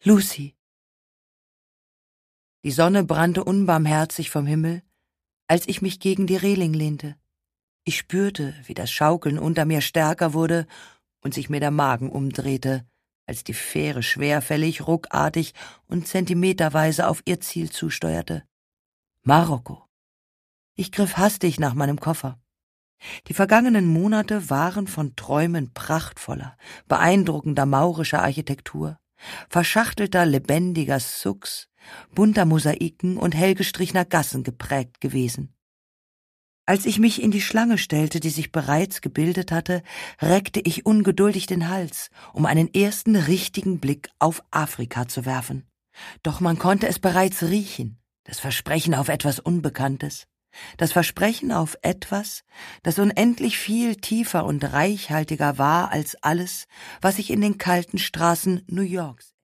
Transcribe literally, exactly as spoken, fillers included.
Lucy. Die Sonne brannte unbarmherzig vom Himmel, als ich mich gegen die Reling lehnte. Ich spürte, wie das Schaukeln unter mir stärker wurde und sich mir der Magen umdrehte, als die Fähre schwerfällig, ruckartig und zentimeterweise auf ihr Ziel zusteuerte. Marokko. Ich griff hastig nach meinem Koffer. Die vergangenen Monate waren von Träumen prachtvoller, beeindruckender maurischer Architektur, verschachtelter, lebendiger Sucks, bunter Mosaiken und hellgestrichener Gassen geprägt gewesen. Als ich mich in die Schlange stellte, die sich bereits gebildet hatte, reckte ich ungeduldig den Hals, um einen ersten richtigen Blick auf Afrika zu werfen. Doch man konnte es bereits riechen, das Versprechen auf etwas Unbekanntes, das Versprechen auf etwas, das unendlich viel tiefer und reichhaltiger war als alles, was ich in den kalten Straßen New Yorks